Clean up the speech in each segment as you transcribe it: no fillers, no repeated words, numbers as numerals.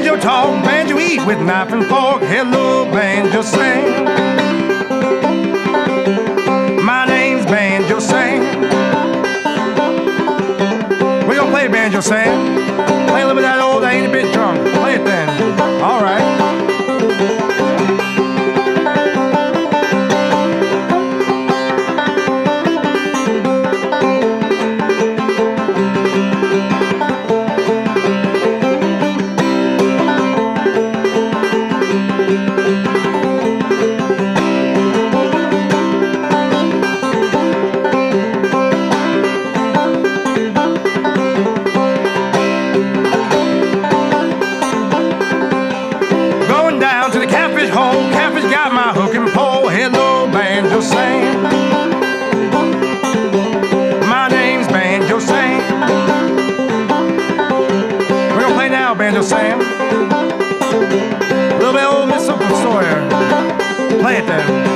Banjo talk, banjo eat with knife and fork. Hello, banjo sing. My name's Banjo Sam. We're gonna play Banjo Sam. Play a little bit of that old I Ain't a Bit Drunk. Play it then. All right. Catfish got my hook and pole. Hello, Banjo Sam. My name's Banjo Sam. We're gonna play now, Banjo Sam. A little bit of old Miss Open Sawyer. Play it then.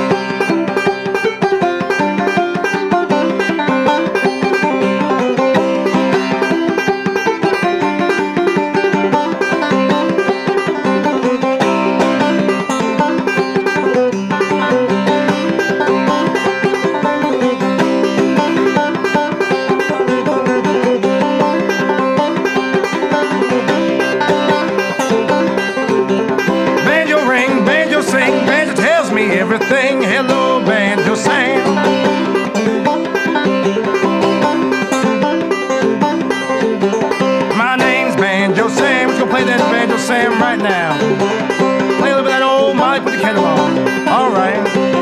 Everything, hello, Banjo Sam. My name's Banjo Sam. We're gonna play that Banjo Sam right now. Play a little bit of that old Molly, put the kettle on. All right.